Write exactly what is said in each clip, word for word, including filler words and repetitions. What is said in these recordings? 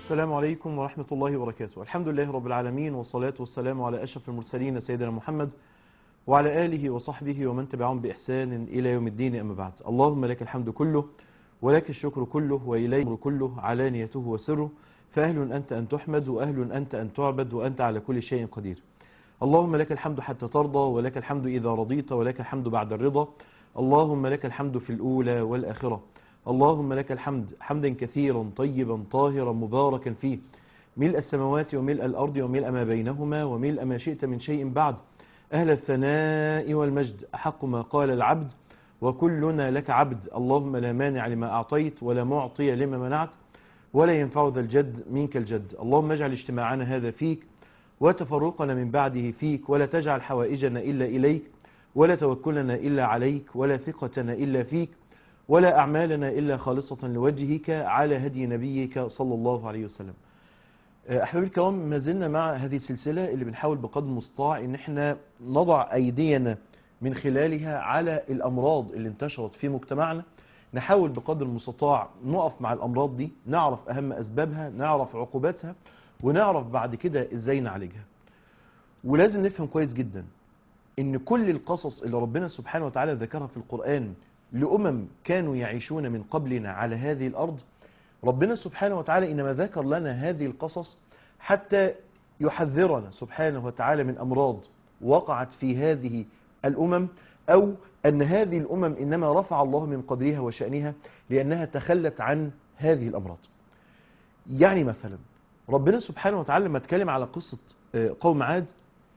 السلام عليكم ورحمة الله وبركاته. الحمد لله رب العالمين، والصلاة والسلام على أشرف المرسلين سيدنا محمد وعلى آله وصحبه ومن تبعهم بإحسان إلى يوم الدين، أما بعد. اللهم لك الحمد كله ولك الشكر كله وإليه الأمر كله علانيته وسره، فأهل أنت أن تحمد وأهل أنت أن تعبد وأنت على كل شيء قدير. اللهم لك الحمد حتى ترضى، ولك الحمد إذا رضيت، ولك الحمد بعد الرضا. اللهم لك الحمد في الأولى والآخرة. اللهم لك الحمد حمدا كثيرا طيبا طاهرا مباركا فيه، ملء السماوات وملء الأرض وملء ما بينهما وملء ما شئت من شيء بعد. أهل الثناء والمجد، أحق ما قال العبد وكلنا لك عبد. اللهم لا مانع لما أعطيت ولا معطي لما منعت ولا ينفع ذا الجد منك الجد. اللهم اجعل اجتماعنا هذا فيك وتفرقنا من بعده فيك، ولا تجعل حوائجنا إلا إليك، ولا توكلنا إلا عليك، ولا ثقتنا إلا فيك، ولا أعمالنا إلا خالصة لوجهك، على هدي نبيك صلى الله عليه وسلم. أحبابي الكرام، ما زلنا مع هذه السلسلة اللي بنحاول بقدر المستطاع إن احنا نضع أيدينا من خلالها على الأمراض اللي انتشرت في مجتمعنا. نحاول بقدر المستطاع نقف مع الأمراض دي، نعرف أهم أسبابها، نعرف عقوباتها، ونعرف بعد كده إزاي نعالجها. ولازم نفهم كويس جدا إن كل القصص اللي ربنا سبحانه وتعالى ذكرها في القرآن لأمم كانوا يعيشون من قبلنا على هذه الأرض، ربنا سبحانه وتعالى إنما ذكر لنا هذه القصص حتى يحذرنا سبحانه وتعالى من أمراض وقعت في هذه الأمم، أو أن هذه الأمم إنما رفع الله من قدرها وشأنها لأنها تخلت عن هذه الأمراض. يعني مثلا ربنا سبحانه وتعالى لما اتكلم على قصة قوم عاد،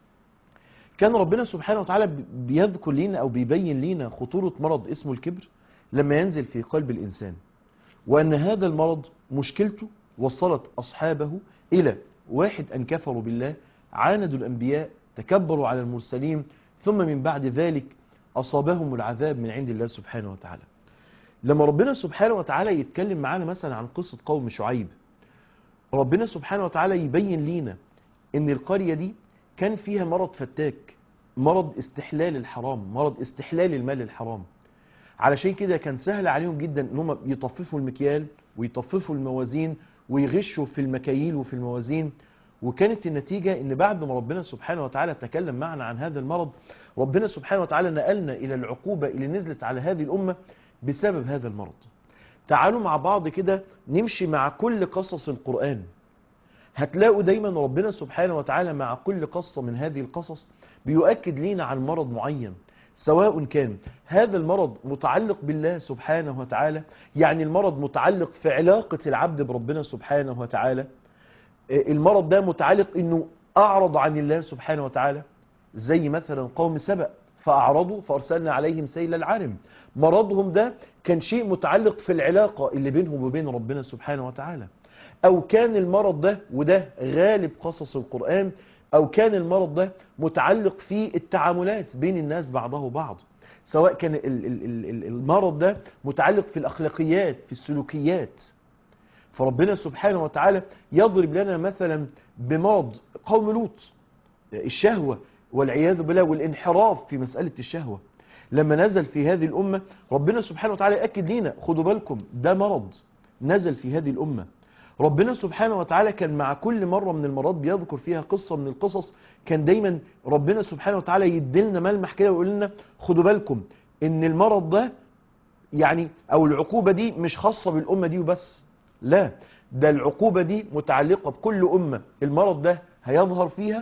كان ربنا سبحانه وتعالى بيذكر لنا أو بيبين لنا خطورة مرض اسمه الكبر لما ينزل في قلب الإنسان، وأن هذا المرض مشكلته وصلت أصحابه إلى واحد أن كفروا بالله، عاندوا الأنبياء، تكبروا على المرسلين، ثم من بعد ذلك أصابهم العذاب من عند الله سبحانه وتعالى. لما ربنا سبحانه وتعالى يتكلم معانا مثلا عن قصة قوم شعيب، ربنا سبحانه وتعالى يبين لنا إن القرية دي كان فيها مرض فتاك، مرض استحلال الحرام، مرض استحلال المال الحرام. علشان كده كان سهل عليهم جدا ان هم يطففوا المكيال ويطففوا الموازين ويغشوا في المكاييل وفي الموازين. وكانت النتيجة ان بعد ما ربنا سبحانه وتعالى تكلم معنا عن هذا المرض، ربنا سبحانه وتعالى نقلنا الى العقوبة اللي نزلت على هذه الامة بسبب هذا المرض. تعالوا مع بعض كده نمشي مع كل قصص القرآن، هتلاقوا دايما ربنا سبحانه وتعالى مع كل قصة من هذه القصص بيؤكد لنا عن مرض معين، سواء كان هذا المرض متعلق بالله سبحانه وتعالى، يعني المرض متعلق في علاقة العبد بربنا سبحانه وتعالى، المرض ده متعلق انه اعرض عن الله سبحانه وتعالى، زي مثلا قوم سبأ فأعرضوا فأرسلنا عليهم سيل العرم. مرضهم ده كان شيء متعلق في العلاقة اللي بينهم وبين ربنا سبحانه وتعالى. أو كان المرض ده، وده غالب قصص القرآن، أو كان المرض ده متعلق في التعاملات بين الناس بعضه بعض، سواء كان المرض ده متعلق في الأخلاقيات، في السلوكيات. فربنا سبحانه وتعالى يضرب لنا مثلا بمرض قوم لوط، الشهوة والعياذ بالله والانحراف في مسألة الشهوة. لما نزل في هذه الأمة ربنا سبحانه وتعالى يأكد لنا، خدوا بالكم ده مرض نزل في هذه الأمة. ربنا سبحانه وتعالى كان مع كل مرة من المرات بيذكر فيها قصة من القصص، كان دايما ربنا سبحانه وتعالى يدلنا ملمح كده ويقول لنا خدوا بالكم ان المرض ده يعني او العقوبة دي مش خاصة بالأمة دي وبس، لا، ده العقوبة دي متعلقة بكل أمة المرض ده هيظهر فيها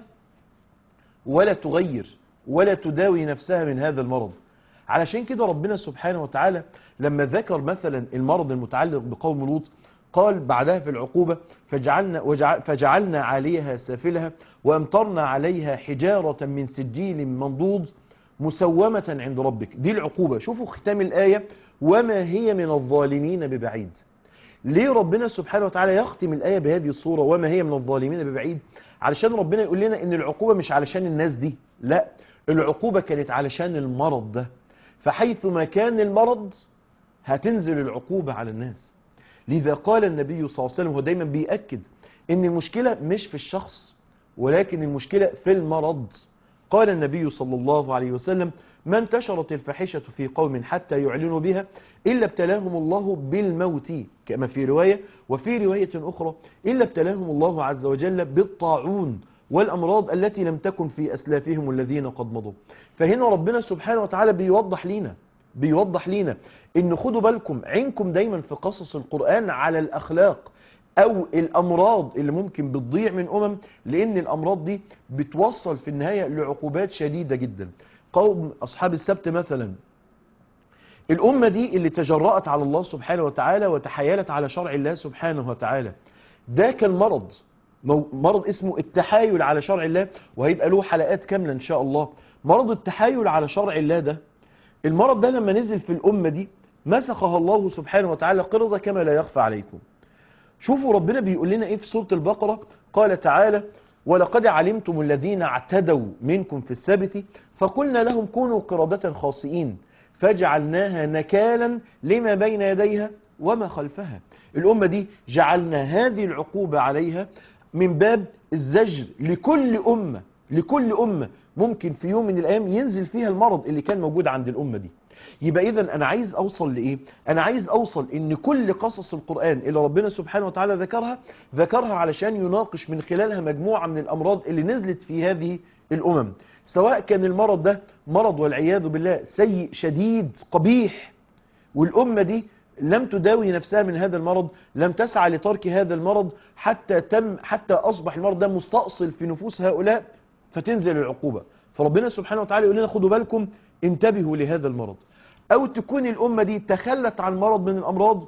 ولا تغير ولا تداوي نفسها من هذا المرض. علشان كده ربنا سبحانه وتعالى لما ذكر مثلا المرض المتعلق بقوم لوط قال بعدها في العقوبة فجعلنا, وجعل فجعلنا عليها سافلها وامطرنا عليها حجارة من سجيل منضود مسومة عند ربك. دي العقوبة. شوفوا ختام الآية، وما هي من الظالمين ببعيد. ليه ربنا سبحانه وتعالى يختم الآية بهذه الصورة وما هي من الظالمين ببعيد؟ علشان ربنا يقول لنا ان العقوبة مش علشان الناس دي، لا، العقوبة كانت علشان المرض ده. فحيث ما كان المرض هتنزل العقوبة على الناس. لذا قال النبي صلى الله عليه وسلم، هو دايما بيأكد ان المشكلة مش في الشخص ولكن المشكلة في المرض. قال النبي صلى الله عليه وسلم: ما انتشرت الفاحشة في قوم حتى يعلنوا بها إلا ابتلاهم الله بالموت، كما في رواية، وفي رواية أخرى: إلا ابتلاهم الله عز وجل بالطاعون والأمراض التي لم تكن في أسلافهم الذين قد مضوا. فهنا ربنا سبحانه وتعالى بيوضح لينا بيوضح لينا إن خدوا بالكم عينكم دايما في قصص القرآن على الأخلاق أو الأمراض اللي ممكن بتضيع من أمم، لأن الأمراض دي بتوصل في النهاية لعقوبات شديدة جدا. قوم أصحاب السبت مثلا، الأمة دي اللي تجرأت على الله سبحانه وتعالى وتحايلت على شرع الله سبحانه وتعالى، ده كان مرض مرض اسمه التحايل على شرع الله، وهيبقى له حلقات كاملة إن شاء الله. مرض التحايل على شرع الله ده، المرض ده لما نزل في الأمة دي مسخها الله سبحانه وتعالى قرضة كما لا يخفى عليكم. شوفوا ربنا بيقول لنا ايه في سورة البقرة. قال تعالى: ولقد علمتم الذين اعتدوا منكم في السبت فقلنا لهم كونوا قردة خاسئين فجعلناها نكالا لما بين يديها وما خلفها. الأمة دي جعلنا هذه العقوبة عليها من باب الزجر لكل أمة لكل أمة ممكن في يوم من الأيام ينزل فيها المرض اللي كان موجود عند الأمة دي. يبقى إذن أنا عايز أوصل لإيه؟ أنا عايز أوصل إن كل قصص القرآن اللي ربنا سبحانه وتعالى ذكرها ذكرها علشان يناقش من خلالها مجموعة من الأمراض اللي نزلت في هذه الأمم، سواء كان المرض ده مرض والعياذ بالله سيء شديد قبيح، والأمة دي لم تداوي نفسها من هذا المرض، لم تسعى لترك هذا المرض حتى تم حتى أصبح المرض ده مستأصل في نفوس هؤلاء فتنزل العقوبة. فربنا سبحانه وتعالى يقول لنا خدوا بالكم، انتبهوا لهذا المرض. أو تكون الأمة دي تخلت عن مرض من الأمراض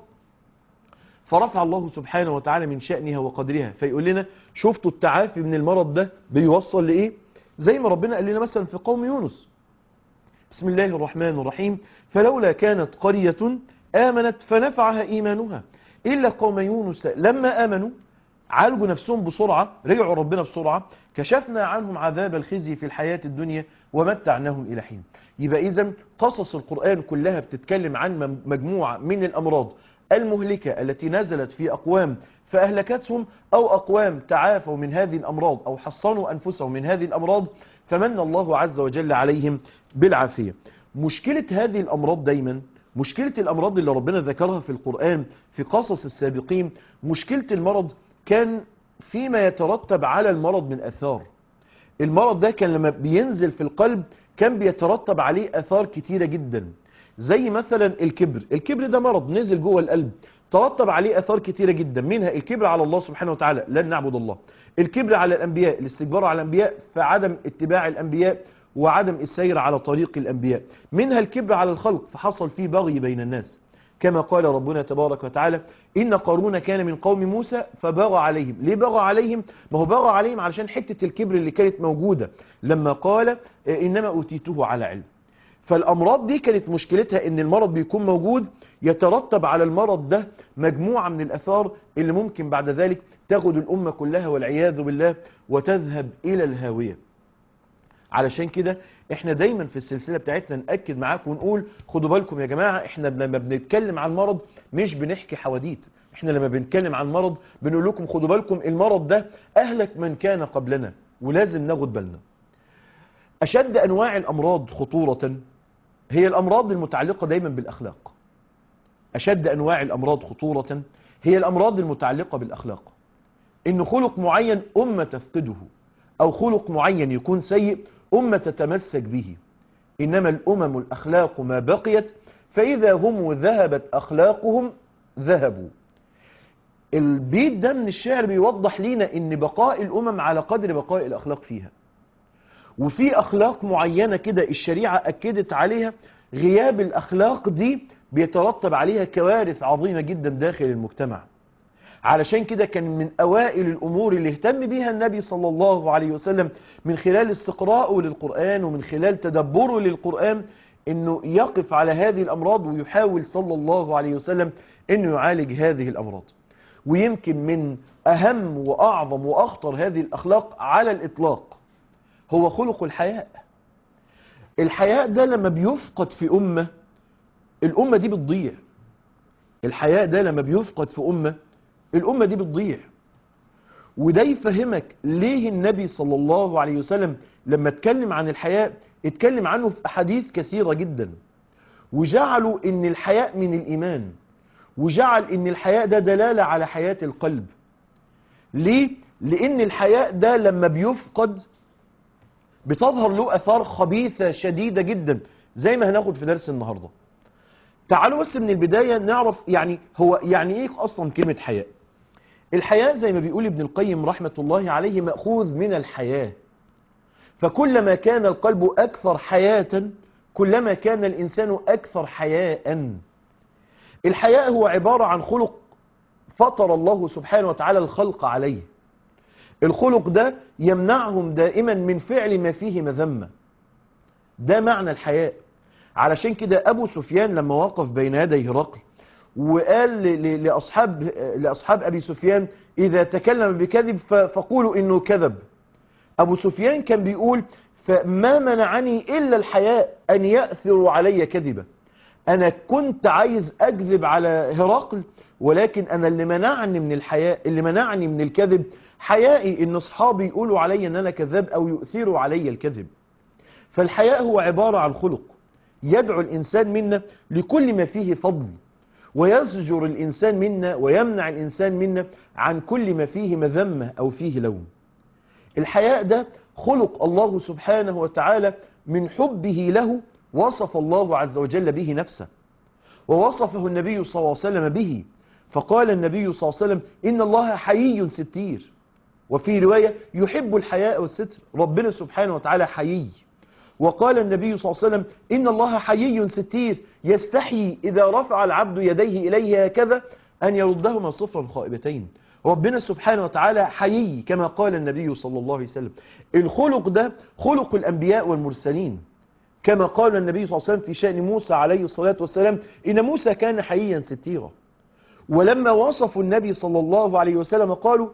فرفع الله سبحانه وتعالى من شأنها وقدرها، فيقول لنا شفتوا التعافي من المرض ده بيوصل لإيه؟ زي ما ربنا قال لنا مثلا في قوم يونس: بسم الله الرحمن الرحيم: فلولا كانت قرية آمنت فنفعها إيمانها إلا قوم يونس لما آمنوا عالجوا نفسهم بسرعة، رجعوا ربنا بسرعة، كشفنا عنهم عذاب الخزي في الحياة الدنيا ومتعناهم إلى حين. يبقى إذن قصص القرآن كلها بتتكلم عن مجموعة من الأمراض المهلكة التي نزلت في أقوام فأهلكتهم، أو أقوام تعافوا من هذه الأمراض أو حصنوا أنفسهم من هذه الأمراض فمن الله عز وجل عليهم بالعافية. مشكلة هذه الأمراض دايما، مشكلة الأمراض اللي ربنا ذكرها في القرآن في قصص السابقين، مشكلة المرض كان فيما يترتب على المرض من أثار. المرض ده كان لما بينزل في القلب كان بيترتب عليه أثار كتيرة جدا، زي مثلا الكبر. الكبر ده مرض نزل جوه القلب ترتب عليه أثار كتيرة جدا، منها الكبر على الله سبحانه وتعالى، لن نعبد الله. الكبر على الأنبياء، الاستكبار على الأنبياء فعدم اتباع الأنبياء وعدم السير على طريق الأنبياء. منها الكبر على الخلق فحصل فيه بغي بين الناس، كما قال ربنا تبارك وتعالى: إن قارون كان من قوم موسى فبغى عليهم. ليه بغى عليهم؟ ما هو بغى عليهم علشان حتة الكبر اللي كانت موجودة لما قال إنما أوتيته على علم. فالأمراض دي كانت مشكلتها إن المرض بيكون موجود، يترتب على المرض ده مجموعة من الأثار اللي ممكن بعد ذلك تاخد الأمة كلها والعياذ بالله وتذهب إلى الهاوية. علشان كده احنا دايما في السلسلة بتاعتنا نأكد معاكم ونقول خدوا بالكم يا جماعة، احنا لما بنتكلم عن مرض مش بنحكي حواديت، احنا لما بنتكلم عن مرض بنقول لكم خدوا بالكم المرض ده أهلك من كان قبلنا ولازم ناخد بالنا. أشد أنواع الأمراض خطورة هي الأمراض المتعلقة دايما بالأخلاق. أشد أنواع الأمراض خطورة هي الأمراض المتعلقة بالأخلاق. إن خلق معين أمة تفقده، أو خلق معين يكون سيء أمة تتمسك به. إنما الأمم الأخلاق ما بقيت، فإذا هم ذهبت أخلاقهم ذهبوا. البيت ده من الشعر بيوضح لنا إن بقاء الأمم على قدر بقاء الأخلاق فيها. وفي أخلاق معينة كده الشريعة أكدت عليها، غياب الأخلاق دي بيترتب عليها كوارث عظيمة جدا داخل المجتمع. علشان كده كان من أوائل الأمور اللي اهتم بيها النبي صلى الله عليه وسلم من خلال استقراءه للقرآن ومن خلال تدبره للقرآن انه يقف على هذه الأمراض، ويحاول صلى الله عليه وسلم انه يعالج هذه الأمراض. ويمكن من أهم وأعظم وأخطر هذه الأخلاق على الإطلاق هو خلق الحياء. الحياء ده لما بيفقد في أمة، الأمة دي بتضيع. الحياء ده لما بيفقد في أمة، الأمة دي بتضيع. وده يفهمك ليه النبي صلى الله عليه وسلم لما اتكلم عن الحياء اتكلم عنه في أحاديث كثيرة جدا، وجعلوا ان الحياء من الإيمان، وجعل ان الحياء ده دلالة على حياة القلب. ليه؟ لأن الحياء ده لما بيفقد بتظهر له أثار خبيثة شديدة جدا، زي ما هناخد في درس النهاردة. تعالوا بس من البداية نعرف يعني هو يعني ايه اصلا كلمة حياء. الحياء زي ما بيقول ابن القيم رحمة الله عليه مأخوذ من الحياة، فكلما كان القلب أكثر حياة كلما كان الإنسان أكثر حياء. الحياء هو عبارة عن خلق فطر الله سبحانه وتعالى الخلق عليه. الخلق ده يمنعهم دائما من فعل ما فيه مذمة، ده معنى الحياء. علشان كده أبو سفيان لما وقف بين يدي هرقل وقال لأصحاب, لأصحاب أبي سفيان إذا تكلم بكذب فقولوا إنه كذب، أبو سفيان كان بيقول فما منعني إلا الحياء أن يأثروا علي كذبة. أنا كنت عايز أكذب على هرقل، ولكن أنا اللي منعني من الحياء، اللي منعني من الكذب حيائي إن أصحابي يقولوا علي أن أنا كذاب أو يؤثروا علي الكذب. فالحياء هو عبارة عن خلق يدعو الإنسان منا لكل ما فيه فضل، ويزجر الإنسان منا ويمنع الإنسان منا عن كل ما فيه مذمة أو فيه لوم. الحياء ده خلق الله سبحانه وتعالى من حبه له، وصف الله عز وجل به نفسه، ووصفه النبي صلى الله عليه وسلم به، فقال النبي صلى الله عليه وسلم إن الله حيي ستير، وفي رواية يحب الحياء والستر، ربنا سبحانه وتعالى حيي. وقال النبي صلى الله عليه وسلم إن الله حيي ستير يستحيي إذا رفع العبد يديه إليه هكذا أن يردهما صفرا خائبتين. ربنا سبحانه وتعالى حيي كما قال النبي صلى الله عليه وسلم. الخلق ده خلق الأنبياء والمرسلين، كما قال النبي صلى الله عليه وسلم في شأن موسى عليه الصلاة والسلام إن موسى كان حييا ستيرا. ولما وصفوا النبي صلى الله عليه وسلم قالوا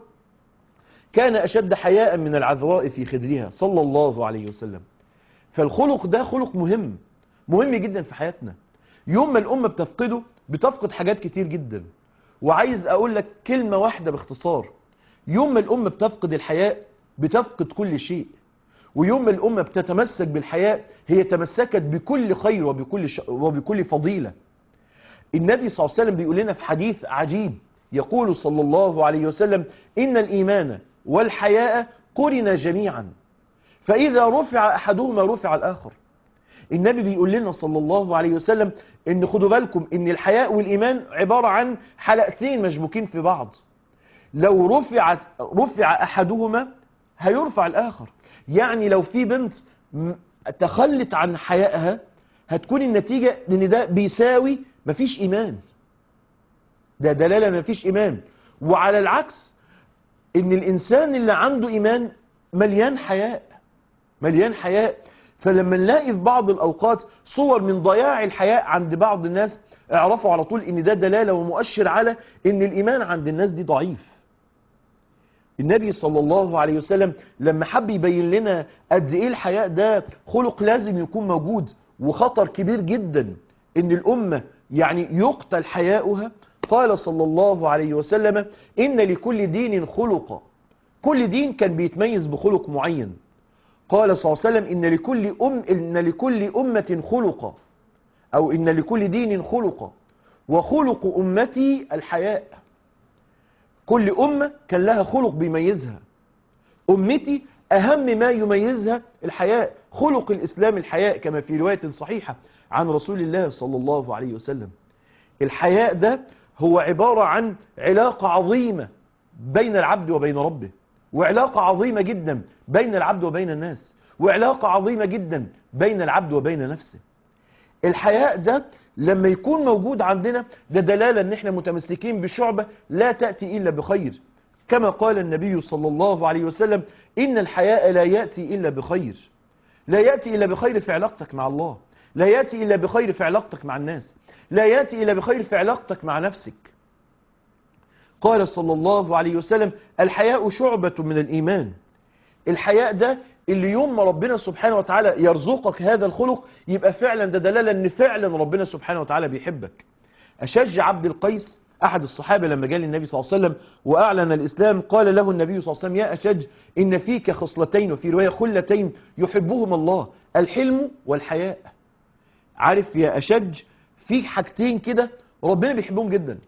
كان أشد حياء من العذراء في خدرها صلى الله عليه وسلم. فالخلق ده خلق مهم مهم جدا في حياتنا. يوم ما الأمة بتفقده بتفقد حاجات كتير جدا، وعايز أقول لك كلمة واحدة باختصار: يوم ما الأمة بتفقد الحياء بتفقد كل شيء، ويوم ما الأمة بتتمسك بالحياء هي تمسكت بكل خير وبكل, ش... وبكل فضيلة. النبي صلى الله عليه وسلم بيقول لنا في حديث عجيب، يقول صلى الله عليه وسلم إن الإيمان والحياء قرنا جميعا، فإذا رفع أحدهما رفع الآخر. النبي بيقول لنا صلى الله عليه وسلم إن خدوا بالكم إن الحياء والإيمان عبارة عن حلقتين مشبوكين في بعض، لو رفعت رفع أحدهما هيرفع الآخر. يعني لو في بنت تخلت عن حيائها هتكون النتيجة إن ده بيساوي مفيش إيمان، ده دلالة مفيش إيمان. وعلى العكس إن الإنسان اللي عنده إيمان مليان حياء مليان حياء. فلما نلاقي في بعض الأوقات صور من ضياع الحياء عند بعض الناس اعرفوا على طول إن ده دلالة ومؤشر على إن الإيمان عند الناس دي ضعيف. النبي صلى الله عليه وسلم لما حب يبين لنا قد إيه الحياء ده خلق لازم يكون موجود وخطر كبير جدا إن الأمة يعني يقتل حياؤها، قال صلى الله عليه وسلم إن لكل دين خلقا. كل دين كان بيتميز بخلق معين. قال صلى الله عليه وسلم إن لكل أم إن لكل أمة خلقا، أو إن لكل دين خلقا، وخلق أمتي الحياء. كل أمة كان لها خلق بيميزها، أمتي أهم ما يميزها الحياء. خلق الإسلام الحياء كما في رواية صحيحة عن رسول الله صلى الله عليه وسلم. الحياء ده هو عبارة عن علاقة عظيمة بين العبد وبين ربه، وعلاقة عظيمة جدا بين العبد وبين الناس، وعلاقة عظيمة جدا بين العبد وبين نفسه. الحياء ده لما يكون موجود عندنا ده دلالة ان احنا متمسكين بشعبة لا تأتي إلا بخير، كما قال النبي صلى الله عليه وسلم إن الحياء لا يأتي إلا بخير. لا يأتي إلا بخير في علاقتك مع الله، لا يأتي إلا بخير في علاقتك مع الناس، لا يأتي إلا بخير في علاقتك مع نفسك. قال صلى الله عليه وسلم الحياء شعبة من الإيمان. الحياء ده اللي يوم ما ربنا سبحانه وتعالى يرزقك هذا الخلق يبقى فعلا ده دلالة ان فعلا ربنا سبحانه وتعالى بيحبك. أشج عبد القيس أحد الصحابة لما جاء للنبي صلى الله عليه وسلم وأعلن الإسلام قال له النبي صلى الله عليه وسلم يا أشج إن فيك خصلتين وفي رواية خلتين يحبهما الله الحلم والحياء. عارف يا أشج في حاجتين كده ربنا بيحبهم جدا.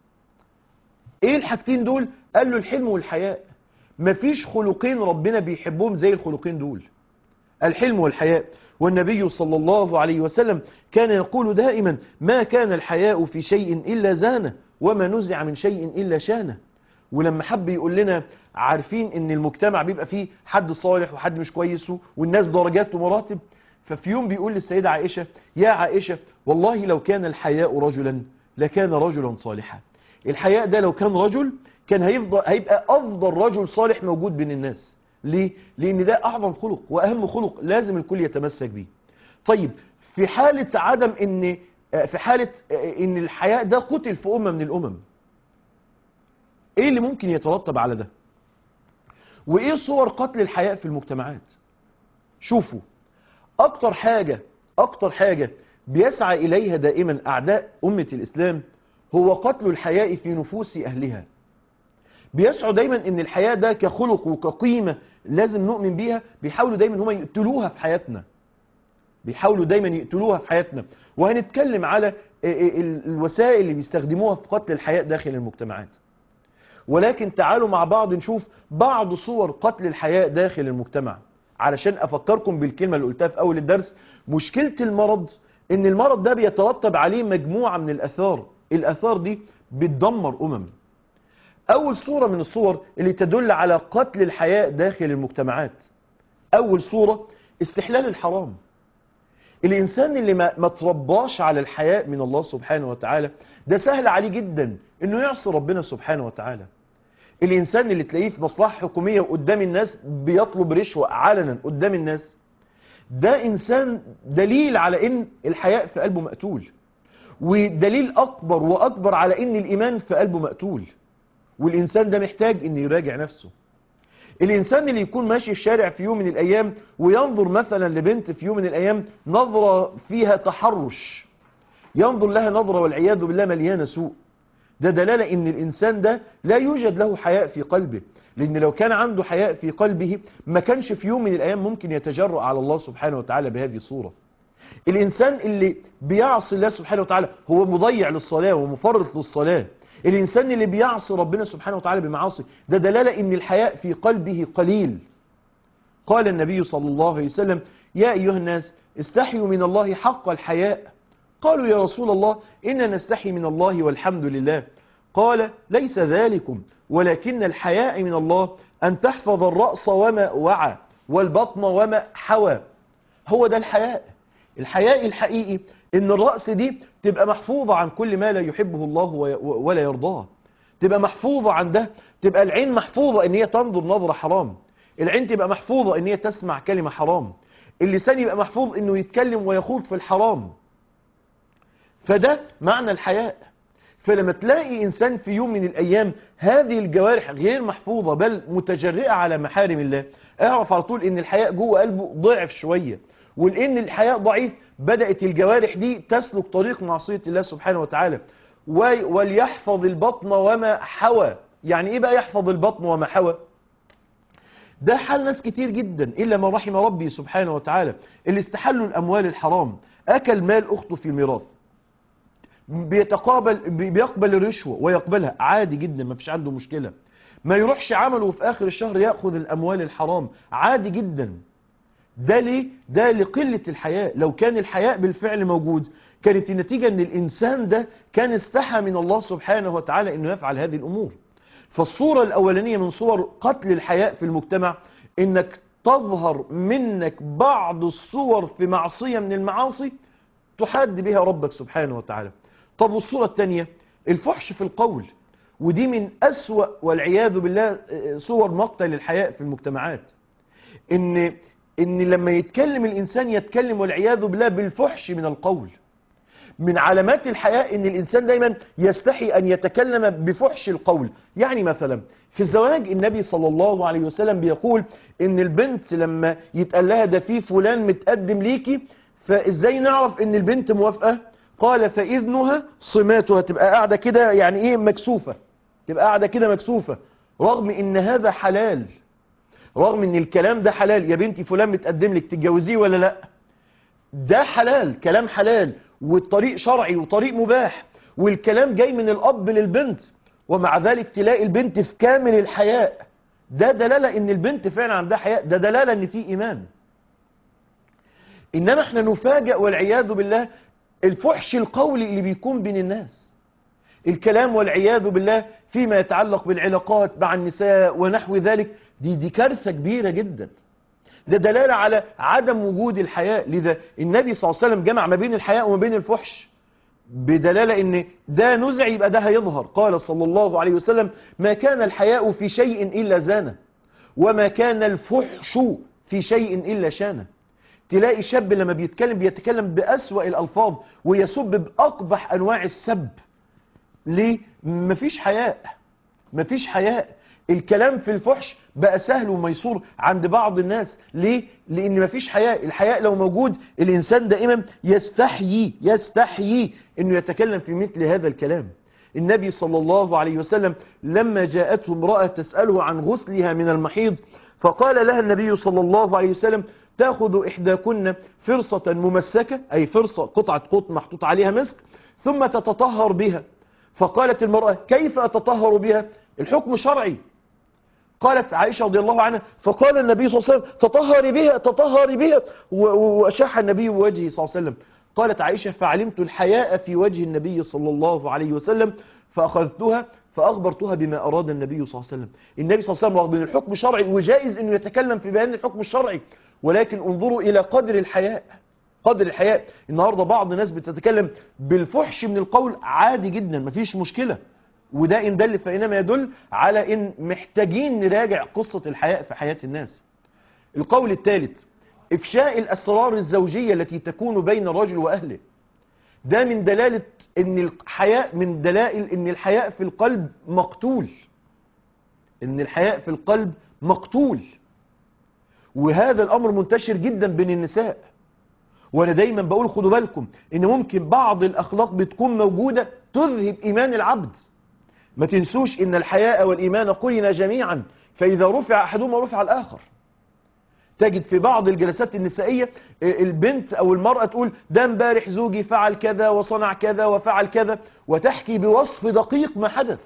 إيه الحاجتين دول؟ قال له الحلم والحياء. مفيش خلقين ربنا بيحبهم زي الخلقين دول، الحلم والحياء. والنبي صلى الله عليه وسلم كان يقول دائما ما كان الحياء في شيء إلا زانه وما نزع من شيء إلا شانه. ولما حب يقول لنا عارفين ان المجتمع بيبقى فيه حد صالح وحد مش كويس والناس درجات ومراتب، ففي يوم بيقول للسيدة عائشة يا عائشة والله لو كان الحياء رجلا لكان رجلا صالحا. الحياء ده لو كان رجل كان هيفضل هيبقى أفضل رجل صالح موجود بين الناس. ليه؟ لأن ده أعظم خلق وأهم خلق لازم الكل يتمسك بيه. طيب في حالة عدم إن في حالة إن الحياء ده قتل في أمة من الأمم، إيه اللي ممكن يترتب على ده؟ وإيه صور قتل الحياء في المجتمعات؟ شوفوا أكتر حاجة أكتر حاجة بيسعى إليها دائما أعداء أمة الإسلام هو قتل الحياء في نفوس أهلها. بيسعوا دايما ان الحياة ده كخلق وكقيمة لازم نؤمن بيها، بيحاولوا دايما هم يقتلوها في حياتنا، بيحاولوا دايما يقتلوها في حياتنا. وهنتكلم على الوسائل اللي بيستخدموها في قتل الحياء داخل المجتمعات. ولكن تعالوا مع بعض نشوف بعض صور قتل الحياء داخل المجتمع علشان افكركم بالكلمة اللي قلتها في اول الدرس. مشكلة المرض ان المرض ده بيترتب عليه مجموعة من الاثار، الاثار دي بتدمر امم. أول صورة من الصور اللي تدل على قتل الحياء داخل المجتمعات، أول صورة استحلال الحرام. الإنسان اللي ما, ما ترباش على الحياء من الله سبحانه وتعالى ده سهل عليه جدا إنه يعصي ربنا سبحانه وتعالى. الإنسان اللي تلاقيه في مصلحة حكومية وقدام الناس بيطلب رشوة علنا قدام الناس، ده إنسان دليل على إن الحياء في قلبه مقتول، ودليل أكبر وأكبر على إن الإيمان في قلبه مقتول. والإنسان ده محتاج إنه يراجع نفسه. الإنسان اللي يكون ماشي في الشارع في يوم من الأيام وينظر مثلا لبنت في يوم من الأيام نظرة فيها تحرش، ينظر لها نظرة والعياذ بالله مليانة سوء، ده دلالة إن الإنسان ده لا يوجد له حياء في قلبه. لأن لو كان عنده حياء في قلبه ما كانش في يوم من الأيام ممكن يتجرأ على الله سبحانه وتعالى بهذه الصورة. الإنسان اللي بيعصي الله سبحانه وتعالى هو مضيع للصلاة ومفرط للصلاة. الإنسان اللي بيعصي ربنا سبحانه وتعالى بمعاصي ده دلالة إن الحياء في قلبه قليل. قال النبي صلى الله عليه وسلم يا أيها الناس استحيوا من الله حق الحياء. قالوا يا رسول الله إننا نستحي من الله والحمد لله. قال ليس ذلكم ولكن الحياء من الله أن تحفظ الرأس وما وعى والبطن وما حوى. هو ده الحياء. الحياء الحقيقي ان الرأس دي تبقى محفوظة عن كل ما لا يحبه الله ولا يرضاه، تبقى محفوظة عن ده، تبقى العين محفوظة ان هي تنظر نظرة حرام، العين تبقى محفوظة ان هي تسمع كلمة حرام، اللسان يبقى محفوظ انه يتكلم ويخوض في الحرام. فده معنى الحياء. فلما تلاقي انسان في يوم من الايام هذه الجوارح غير محفوظة بل متجرئة على محارم الله، اعرف على طول ان الحياء جوه قلبه ضعف شوية، ولأن الحياء ضعيف بدأت الجوارح دي تسلك طريق معصية الله سبحانه وتعالى. وليحفظ البطن وما حوى. يعني إيه بقى يحفظ البطن وما حوى؟ ده حال ناس كتير جدا إلا ما رحم ربي سبحانه وتعالى، اللي استحلوا الأموال الحرام، أكل مال أخته في الميراث، بيتقابل بيقبل الرشوة ويقبلها عادي جدا ما فيش عنده مشكلة، ما يروحش عمله وفي آخر الشهر يأخذ الأموال الحرام عادي جدا. ده ليه؟ ده لقلة الحياء. لو كان الحياء بالفعل موجود كانت النتيجة ان الانسان ده كان استحى من الله سبحانه وتعالى انه يفعل هذه الامور. فالصورة الاولانية من صور قتل الحياء في المجتمع انك تظهر منك بعض الصور في معصية من المعاصي تحاد بها ربك سبحانه وتعالى. طب والصورة الثانية الفحش في القول، ودي من أسوأ والعياذ بالله صور مقتل الحياء في المجتمعات. ان ان لما يتكلم الانسان يتكلم والعياذ بالله بالفحش من القول. من علامات الحياء ان الانسان دايما يستحي ان يتكلم بفحش القول. يعني مثلا في الزواج النبي صلى الله عليه وسلم بيقول ان البنت لما يتقال لها ده في فلان متقدم ليكي، فازاي نعرف ان البنت موافقة؟ قال فإذنها صماتها، تبقى قاعدة كده يعني ايه مكسوفة، تبقى قاعدة كده مكسوفة، رغم ان هذا حلال، رغم ان الكلام ده حلال. يا بنتي فلان متقدم لك تتجوزيه ولا لا؟ ده حلال، كلام حلال، والطريق شرعي وطريق مباح، والكلام جاي من الأب للبنت، ومع ذلك تلاقي البنت في كامل الحياء. ده دلالة ان البنت فعلا عندها حياء، ده دلالة ان في إيمان. إنما احنا نفاجأ والعياذ بالله الفحش القولي اللي بيكون بين الناس، الكلام والعياذ بالله فيما يتعلق بالعلاقات مع النساء ونحو ذلك. دي دي كارثة كبيرة جدا، ده دلالة على عدم وجود الحياء. لذا النبي صلى الله عليه وسلم جمع ما بين الحياء وما بين الفحش، بدلالة ان ده نزع يبقى ده هيظهر. قال صلى الله عليه وسلم: ما كان الحياء في شيء إلا زانه، وما كان الفحش في شيء إلا شانه. تلاقي شاب لما بيتكلم بيتكلم بأسوأ الألفاظ ويسب بأقبح أنواع السب. ليه؟ مفيش حياء، مفيش حياء. الكلام في الفحش بقى سهل وميسور عند بعض الناس. ليه؟ لأن مفيش حياء. الحياء لو موجود الإنسان دائما يستحيي يستحيي أنه يتكلم في مثل هذا الكلام. النبي صلى الله عليه وسلم لما جاءته امرأة تسأله عن غسلها من المحيض، فقال لها النبي صلى الله عليه وسلم: تأخذ إحداكن فرصة ممسكة، أي فرصة قطعة قطن محطوط عليها مسك، ثم تتطهر بها. فقالت المرأة: كيف أتطهر بها؟ الحكم شرعي. قالت عائشة رضي الله عنها: فقال النبي صلى الله عليه وسلم: تطهري بها تطهري بها، وأشاح النبي بوجهه صلى الله عليه وسلم. قالت عائشة: فعلمت الحياء في وجه النبي صلى الله عليه وسلم، فأخذتها فأخبرتها بما أراد النبي صلى الله عليه وسلم. النبي صلى الله عليه وسلم رغم أن الحكم شرعي وجائز أنه يتكلم في بيان الحكم الشرعي، ولكن انظروا إلى قدر الحياء، قدر الحياء. النهاردة بعض الناس بتتكلم بالفحش من القول عادي جدا، مفيش مشكلة، وده إن دل فإنما يدل على إن محتاجين نراجع قصة الحياء في حياة الناس. القول الثالث: إفشاء الأسرار الزوجية التي تكون بين الرجل وأهله. ده من دلالة إن الحياء، من دلائل إن الحياء في القلب مقتول، إن الحياء في القلب مقتول. وهذا الأمر منتشر جدا بين النساء. وأنا دايما بقول خدوا بالكم إن ممكن بعض الأخلاق بتكون موجودة تذهب إيمان العبد. ما تنسوش إن الحياء والإيمان قرنا جميعا، فإذا رفع أحدهما رفع الآخر. تجد في بعض الجلسات النسائية البنت أو المرأة تقول: ده امبارح زوجي فعل كذا وصنع كذا وفعل كذا، وتحكي بوصف دقيق ما حدث.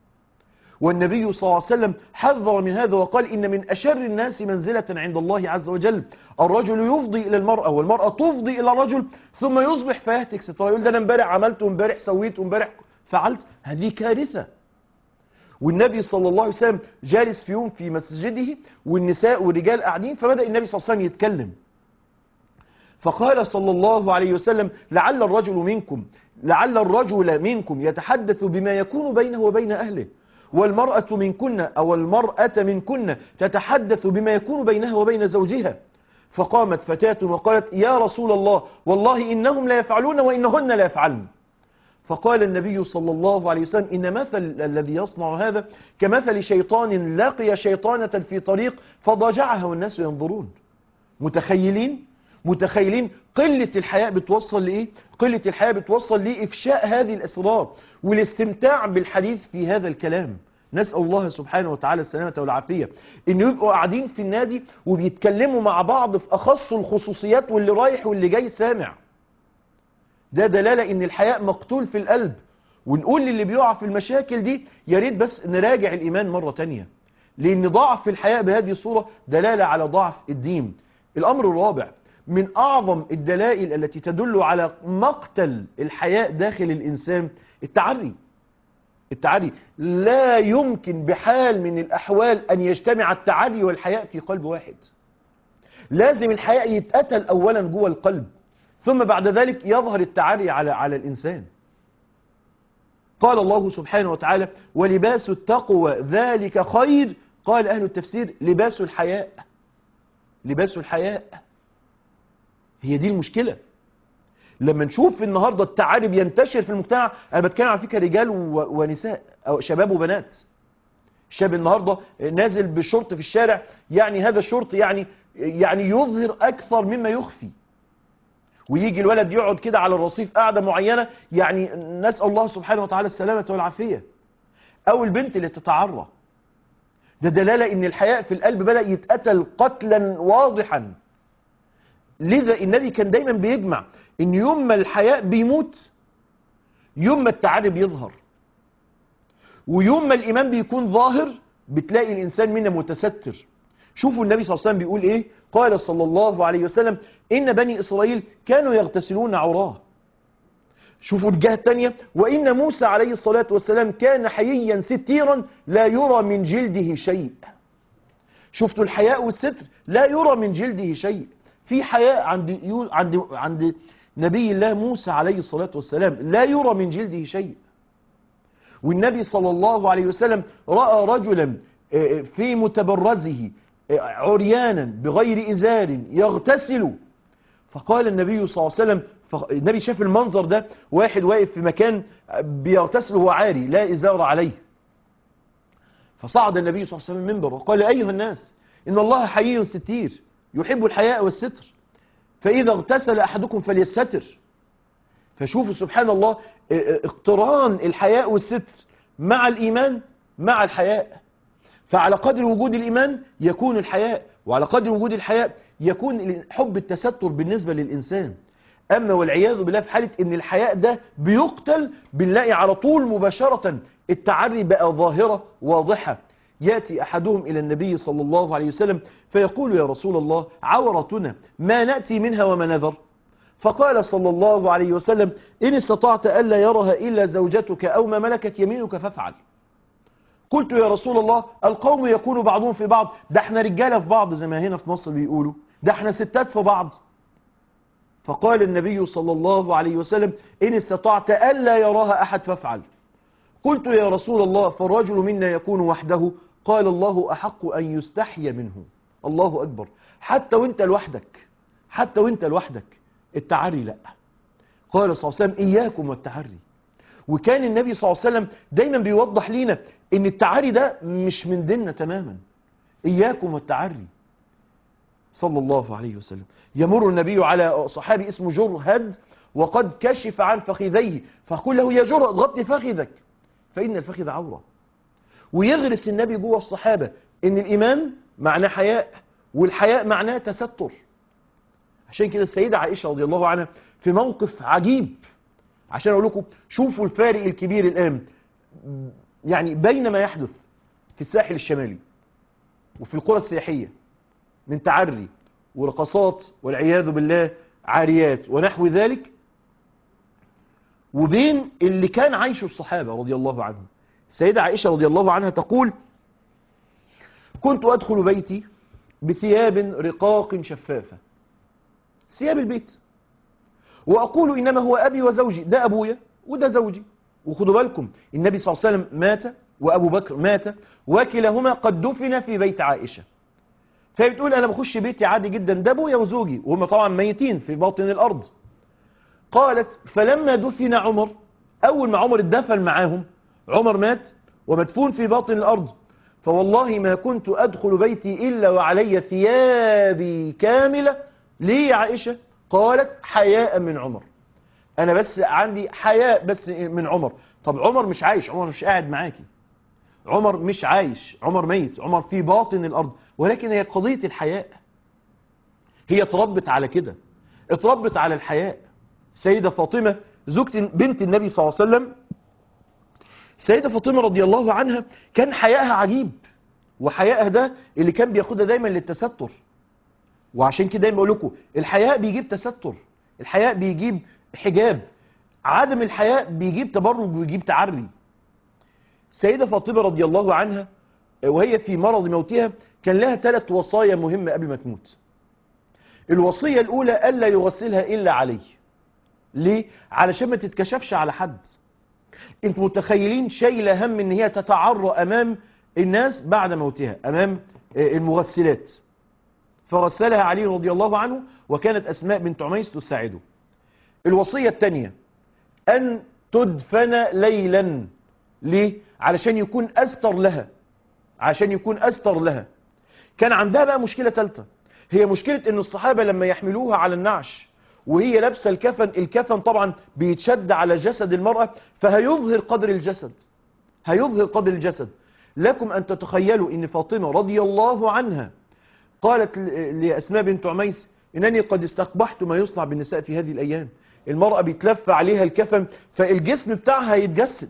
والنبي صلى الله عليه وسلم حذر من هذا وقال: إن من أشر الناس منزلة عند الله عز وجل الرجل يفضي إلى المرأة والمرأة تفضي إلى الرجل، ثم يصبح فيهتك سترة، يقول: ده أنا امبارح عملت وامبارح سويت وامبارح فعلت. هذه كارثة. والنبي صلى الله عليه وسلم جالس في يوم في مسجده والنساء والرجال قاعدين، فبدأ النبي صلى الله عليه وسلم يتكلم، فقال صلى الله عليه وسلم: لعل الرجل منكم لعل الرجل منكم يتحدث بما يكون بينه وبين أهله، والمرأة منكن أو المرأة منكن تتحدث بما يكون بينها وبين زوجها. فقامت فتاة وقالت: يا رسول الله، والله إنهم لا يفعلون وإنهن لا يفعلن. فقال النبي صلى الله عليه وسلم: إن مثل الذي يصنع هذا كمثل شيطان لقي شيطانة في طريق فضاجعها والناس ينظرون. متخيلين متخيلين قلة الحياء بتوصل لإيه؟ قلة الحياء بتوصل لإفشاء هذه الأسرار والاستمتاع بالحديث في هذا الكلام. نسأل الله سبحانه وتعالى السلامة والعافية. إن يبقوا قاعدين في النادي وبيتكلموا مع بعض في أخص الخصوصيات، واللي رايح واللي جاي سامع. ده دلالة إن الحياء مقتول في القلب. ونقول للي بيقع في المشاكل دي يا ريت بس نراجع الإيمان مرة تانية، لأن ضعف الحياء بهذه الصورة دلالة على ضعف الدين. الأمر الرابع من أعظم الدلائل التي تدل على مقتل الحياء داخل الإنسان: التعري. التعري لا يمكن بحال من الأحوال أن يجتمع التعري والحياء في قلب واحد. لازم الحياء يتقتل أولا جوه القلب، ثم بعد ذلك يظهر التعري على على الإنسان. قال الله سبحانه وتعالى: ولباس التقوى ذلك خير. قال أهل التفسير: لباس الحياء. لباس الحياء. هي دي المشكلة. لما نشوف النهاردة التعري بينتشر في المجتمع، أنا بتكلم على فكرة رجال ونساء أو شباب وبنات. شاب النهاردة نازل بالشورت في الشارع، يعني هذا الشورت يعني يعني يظهر أكثر مما يخفي. ويجي الولد يقعد كده على الرصيف قاعدة معينة، يعني نسأل الله سبحانه وتعالى السلامة والعافية. أو البنت اللي تتعرى، ده دلالة إن الحياء في القلب بدأ يتقتل قتلا واضحا. لذا النبي كان دايما بيجمع إن يوم ما الحياء بيموت يوم ما التعري بيظهر، ويوم ما الإيمان بيكون ظاهر بتلاقي الإنسان منا متستر. شوفوا النبي صلى الله عليه وسلم بيقول إيه؟ قال صلى الله عليه وسلم: إن بني إسرائيل كانوا يغتسلون عراه. شوفوا الجهة الثانية: وإن موسى عليه الصلاة والسلام كان حييا ستيرا لا يرى من جلده شيء. شفتوا الحياء والستر، لا يرى من جلده شيء. في حياء عند عند عند نبي الله موسى عليه الصلاة والسلام لا يرى من جلده شيء. والنبي صلى الله عليه وسلم رأى رجلا في متبرزه عريانا بغير إزار يغتسل، فقال النبي صلى الله عليه وسلم، النبي شاف المنظر ده، واحد واقف في مكان بيغتسل وهو عاري لا إزار عليه، فصعد النبي صلى الله عليه وسلم المنبر وقال: أيها الناس، إن الله حيي ستير يحب الحياء والستر، فإذا اغتسل أحدكم فليستتر. فشوفوا سبحان الله اقتران الحياء والستر مع الإيمان مع الحياء. فعلى قدر وجود الإيمان يكون الحياء، وعلى قدر وجود الحياء يكون حب التستر بالنسبة للإنسان. أما والعياذ بالله في حالة إن الحياء ده بيقتل، بنلاقي على طول مباشرة التعري بقى ظاهرة واضحة. يأتي أحدهم إلى النبي صلى الله عليه وسلم فيقول: يا رسول الله، عورتنا ما نأتي منها وما نذر. فقال صلى الله عليه وسلم: إن استطعت ألا يرها إلا زوجتك أو ما ملكت يمينك فافعل. قلت: يا رسول الله، القوم يكون بعضهم في بعض، ده احنا رجالة في بعض زي ما هنا في مصر بيقولوا، ده احنا ستات في بعض. فقال النبي صلى الله عليه وسلم: إن استطعت ألا يراها أحد فافعل. قلت: يا رسول الله، فالرجل منا يكون وحده. قال: الله أحق أن يستحي منه. الله أكبر. حتى وانت لوحدك، حتى وانت لوحدك التعري لا. قال صلى الله عليه وسلم: إياكم والتعري. وكان النبي صلى الله عليه وسلم دايما بيوضح لنا ان التعري ده مش من ديننا تماما. إياكم والتعري صلى الله عليه وسلم. يمر النبي على صحابي اسمه جرهد وقد كشف عن فخذيه، فقال له: يا جرهد، غطي فخذك فإن الفخذ عورة. ويغرس النبي جوه الصحابة ان الإيمان معناه حياء، والحياء معناه تستر. عشان كده السيدة عائشة رضي الله عنها في موقف عجيب، عشان أقول لكم شوفوا الفارق الكبير الآن يعني بين ما يحدث في الساحل الشمالي وفي القرى السياحية من تعري ورقصات والعياذ بالله عاريات ونحو ذلك، وبين اللي كان عايشه الصحابة رضي الله عنهم. السيدة عائشة رضي الله عنها تقول: كنت أدخل بيتي بثياب رقاق شفافة، ثياب البيت، وأقول: إنما هو أبي وزوجي، ده أبويا وده زوجي. وخدوا بالكم النبي صلى الله عليه وسلم مات وأبو بكر مات، وكلاهما قد دفن في بيت عائشة. فبتقول: أنا بخش بيتي عادي جدا، ده أبويا وزوجي، وهم طبعا ميتين في باطن الأرض. قالت: فلما دفن عمر، أول ما عمر اتدفن معاهم، عمر مات ومدفون في باطن الأرض، فوالله ما كنت أدخل بيتي إلا وعلي ثيابي كاملة. ليه يا عائشة؟ قالت: حياء من عمر، أنا بس عندي حياء بس من عمر. طب عمر مش عايش، عمر مش قاعد معاكي، عمر مش عايش، عمر ميت، عمر في باطن الأرض، ولكن هي قضية الحياء. هي اتربت على كده، اتربت على الحياء. سيدة فاطمة زوجة بنت النبي صلى الله عليه وسلم، سيدة فاطمة رضي الله عنها كان حياءها عجيب، وحياءها ده اللي كان بياخدها دايما للتستر. وعشان كده دايما بقول لكم الحياء بيجيب تستر، الحياء بيجيب حجاب، عدم الحياء بيجيب تبرج ويجيب تعري. السيدة فاطمة رضي الله عنها وهي في مرض موتها كان لها ثلاث وصايا مهمة قبل ما تموت. الوصية الأولى ألا يغسلها إلا عليه. ليه؟ علشان ما تتكشفش على حد. انتوا متخيلين شايله هم ان هي تتعرى امام الناس بعد موتها، امام المغسلات. فغسلها علي رضي الله عنه، وكانت أسماء بنت عميس تساعده. الوصية الثانية أن تدفن ليلا. ليه؟ علشان يكون أستر لها، عشان يكون أستر لها. كان عندها بقى مشكلة ثالثة، هي مشكلة ان الصحابة لما يحملوها على النعش وهي لابسه الكفن، الكفن طبعا بيتشد على جسد المرأة فهيظهر قدر الجسد، هيظهر قدر الجسد. لكم أن تتخيلوا أن فاطمة رضي الله عنها قالت لأسماء بنت عميس إنني قد استقبحت ما يصنع بالنساء في هذه الأيام. المرأة بيتلف عليها الكفن فالجسم بتاعها يتجسد.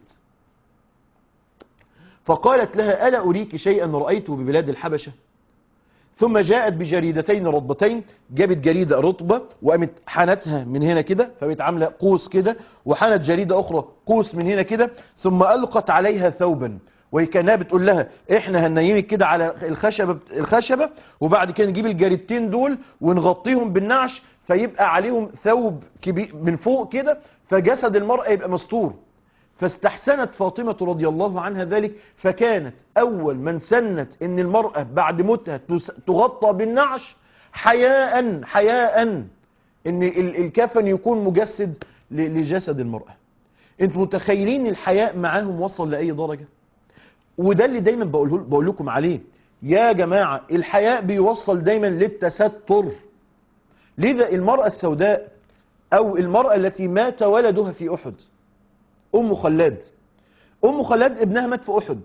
فقالت لها ألا أريك شيئا رأيته ببلاد الحبشة؟ ثم جاءت بجريدتين رطبتين، جابت جريدة رطبة وقامت حنتها من هنا كده فبقت عاملة قوس كده، وحنت جريدة أخرى قوس من هنا كده، ثم ألقت عليها ثوبا، وكانها بتقول لها احنا هننيمك كده على الخشبة الخشبة وبعد كده نجيب الجريدتين دول ونغطيهم بالنعش فيبقى عليهم ثوب كبير من فوق كده فجسد المرأة يبقى مستور. فاستحسنت فاطمة رضي الله عنها ذلك، فكانت أول من سنت أن المرأة بعد موتها تغطى بالنعش حياء حياء أن الكفن يكون مجسد لجسد المرأة. أنتم متخيلين الحياء معاهم وصل لأي درجة؟ وده اللي دايما بقوله بقول لكم عليه يا جماعة، الحياء بيوصل دايما للتستر. لذا المرأة السوداء أو المرأة التي مات ولدها في أحد، أم خلاد، أم خلاد ابنها مات في أحد،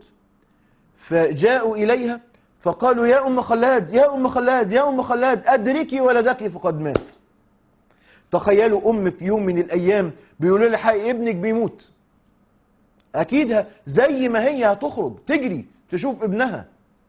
فجاءوا إليها فقالوا يا أم خلاد يا أم خلاد يا أم خلاد أدركي ولدك فقد مات. تخيلوا أم في يوم من الأيام بيقولوا لها حقيقي ابنك بيموت، أكيد زي ما هي هتخرج تجري تشوف ابنها.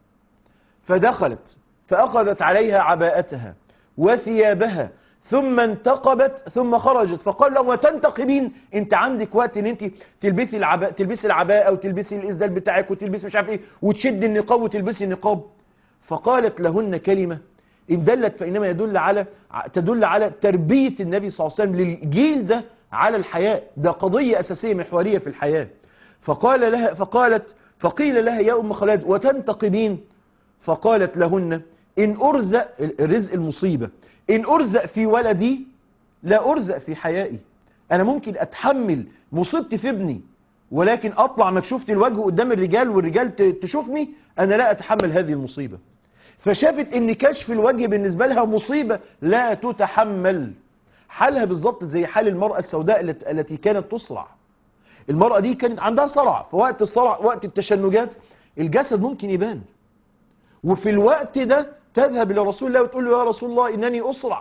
فدخلت فأخذت عليها عباءتها وثيابها ثم انتقبت ثم خرجت. فقال لها وتنتقبين؟ انت عندك وقت ان انت تلبسي العباء تلبسي العباء وتلبسي الاسدال بتاعك وتلبسي مش عارف ايه وتشد النقاب وتلبسي النقاب؟ فقالت لهن كلمة ان دلت فانما يدل على تدل على تربية النبي صلى الله عليه وسلم للجيل ده على الحياء. ده قضية اساسية محورية في الحياة. فقال لها فقالت فقيل لها يا ام خلاد وتنتقبين؟ فقالت لهن ان ارزق الرزق المصيبة، إن أرزق في ولدي لا أرزق في حيائي. أنا ممكن أتحمل مصيبتي في ابني ولكن أطلع مكشوفة الوجه قدام الرجال والرجال تشوفني، أنا لا أتحمل هذه المصيبة. فشافت إن كشف الوجه بالنسبة لها مصيبة لا تتحمل. حالها بالضبط زي حال المرأة السوداء التي كانت تصرع. المرأة دي كانت عندها صرع، فوقت الصرع وقت التشنجات الجسد ممكن يبان، وفي الوقت ده تذهب إلى رسول الله وتقول له يا رسول الله إنني أسرع.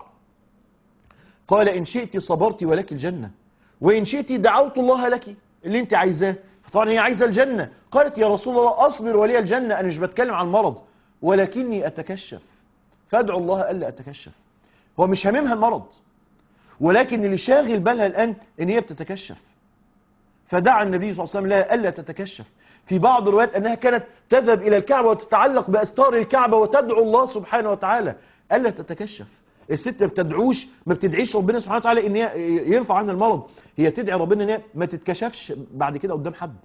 قال إن شئت صبرت ولك الجنة وإن شئت دعوت الله لك اللي انت عايزاه. فطبعا هي عايزة الجنة. قالت يا رسول الله أصبر ولي الجنة، أنا مش بتكلم عن مرض ولكني أتكشف فادعو الله ألا أتكشف. هو مش هممها المرض ولكن اللي شاغل بالها الآن إن هي بتتكشف. فدعا النبي صلى الله عليه وسلم لها ألا تتكشف. في بعض الروايات أنها كانت تذهب إلى الكعبة وتتعلق بأستار الكعبة وتدعو الله سبحانه وتعالى ألا تتكشف. الست ما بتدعوش ما بتدعيش ربنا سبحانه وتعالى إن يرفع عنها المرض، هي تدعي ربنا إن ما تتكشفش بعد كده قدام حد.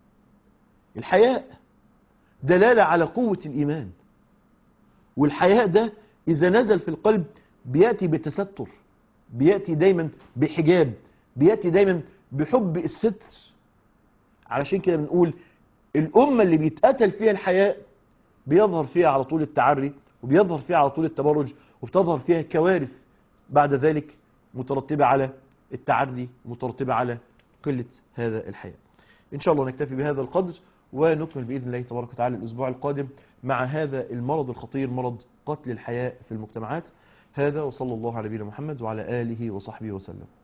الحياء دلالة على قوة الإيمان، والحياء ده إذا نزل في القلب بيأتي بتستر، بيأتي دايما بحجاب، بيأتي دايما بحب الستر. علشان كده بنقول الأمة اللي بيتقتل فيها الحياء بيظهر فيها على طول التعري وبيظهر فيها على طول التبرج وبتظهر فيها كوارث بعد ذلك مترتبة على التعري مترتبة على قلة هذا الحياء. إن شاء الله نكتفي بهذا القدر ونكمل بإذن الله تبارك وتعالى الأسبوع القادم مع هذا المرض الخطير، مرض قتل الحياء في المجتمعات. هذا وصلى الله على نبينا محمد وعلى آله وصحبه وسلم.